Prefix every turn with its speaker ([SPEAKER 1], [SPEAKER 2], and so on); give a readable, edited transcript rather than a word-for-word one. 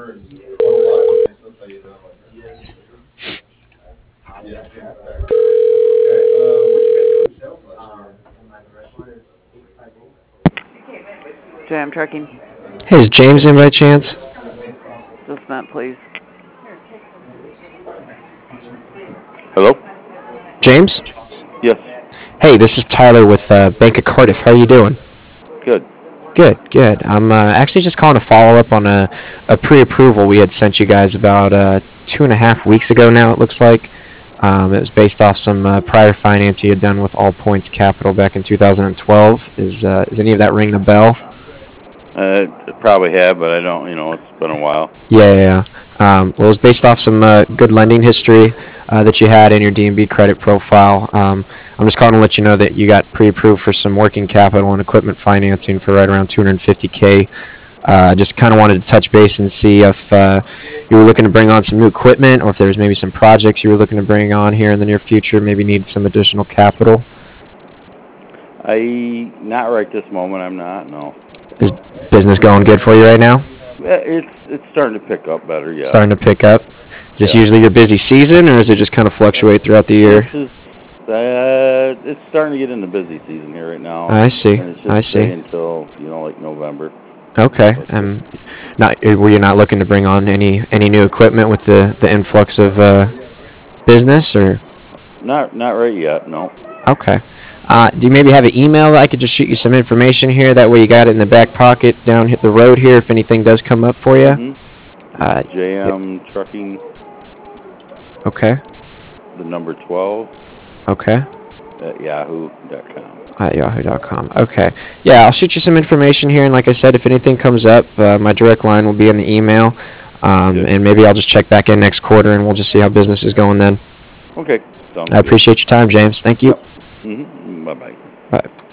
[SPEAKER 1] Jam trucking.
[SPEAKER 2] Hey, is James in by chance?
[SPEAKER 1] Just meant, please.
[SPEAKER 3] Hello?
[SPEAKER 2] James?
[SPEAKER 3] Yes.
[SPEAKER 2] Hey, this is Tyler with Bank of Cardiff. How are you doing?
[SPEAKER 3] Good.
[SPEAKER 2] Good, good. I'm actually just calling to follow up on a pre-approval we had sent you guys about 2.5 weeks ago now, it looks like. It was based off some prior finance you had done with All Points Capital back in 2012. Is any of that ringing a bell?
[SPEAKER 3] Probably have, but I don't, it's been a while.
[SPEAKER 2] Yeah. Well, it was based off some good lending history that you had in your D&B credit profile. I'm just calling to let you know that you got pre-approved for some working capital and equipment financing for right around 250K. Just kind of wanted to touch base and see if you were looking to bring on some new equipment, or if there's maybe some projects you were looking to bring on here in the near future, maybe need some additional capital.
[SPEAKER 3] Not right this moment, I'm not, no.
[SPEAKER 2] Is business going good for you right now?
[SPEAKER 3] It's starting to pick up better, yeah.
[SPEAKER 2] Starting to pick up? Is this usually your busy season, or does it just kind of fluctuate throughout the year?
[SPEAKER 3] It's starting to get into busy season here right now.
[SPEAKER 2] I see.
[SPEAKER 3] And it should stay until, like November.
[SPEAKER 2] Okay. Were you not looking to bring on any new equipment with the influx of business, or?
[SPEAKER 3] Not right yet, no.
[SPEAKER 2] Okay. Do you maybe have an email that I could just shoot you some information here? That way you got it in the back pocket down the road here if anything does come up for you.
[SPEAKER 3] JM Trucking.
[SPEAKER 2] Okay.
[SPEAKER 3] The number 12.
[SPEAKER 2] Okay.
[SPEAKER 3] At yahoo.com.
[SPEAKER 2] At yahoo.com. Okay. Yeah, I'll shoot you some information here, and like I said, if anything comes up, my direct line will be in the email, and maybe I'll just check back in next quarter, and we'll just see how business is going then.
[SPEAKER 3] Okay.
[SPEAKER 2] I appreciate your time, James. Thank you.
[SPEAKER 3] Bye-bye.
[SPEAKER 2] Bye.